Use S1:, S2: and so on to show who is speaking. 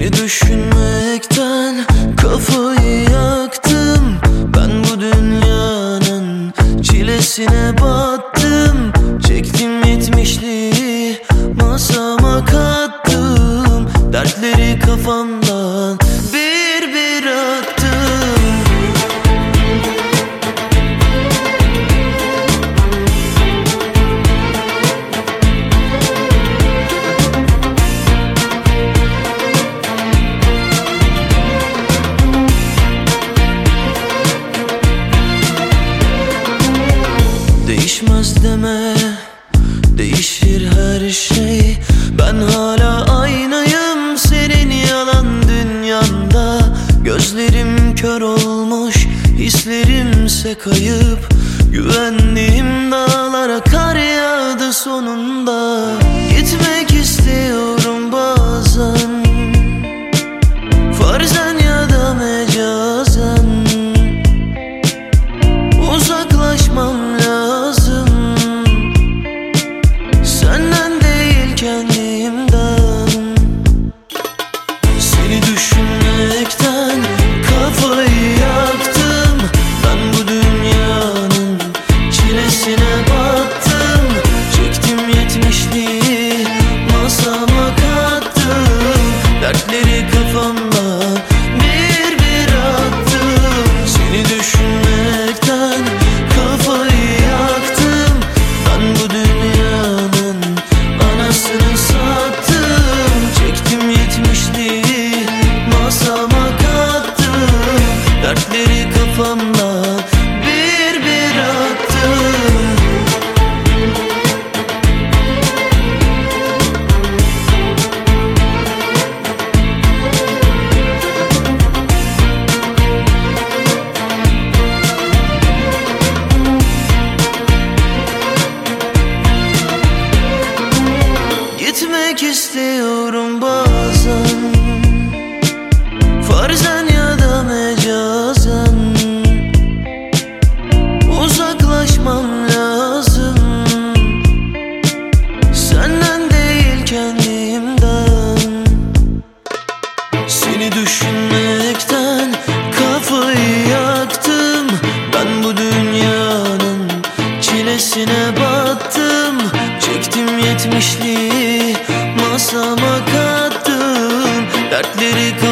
S1: Seni düşünmekten kafayı yaktım. Ben bu dünyanın çilesine battım. Çektim yetmişliği masama kattım. Dertleri kafamdan bir bir attım. Değişmez deme, değişir her şey. Ben hala aynıyım senin yalan dünyanda. Gözlerim kör olmuş, hislerimse kayıp. Güvendiğim dağlara kar yağdı sonunda. Gitmek istiyorum bazen, farzen ya da mecazen. Uzaklaşmam lazım, senden değil kendimden. Seni düşünmekten kafayı yaktım. Ben bu dünyanın çilesine battım. Çektim yetmişliği masama kattım. Dertleri kafamdan bir bir attım. Seni düşünmekten kafayı yaktım. Ben bu dünyanın anasını sattım. Çektim yetmişliği masama kattım. Dertleri kafamdan bir bir attım. Gitmek istiyorum bazen, farzen ya da mecazen. Uzaklaşmam lazım, senden değil kendimden. Seni düşünmekten kafayı yaktım. Ben bu dünyanın çilesine battım. Çektim yetmişliği masama kattım. Dertleri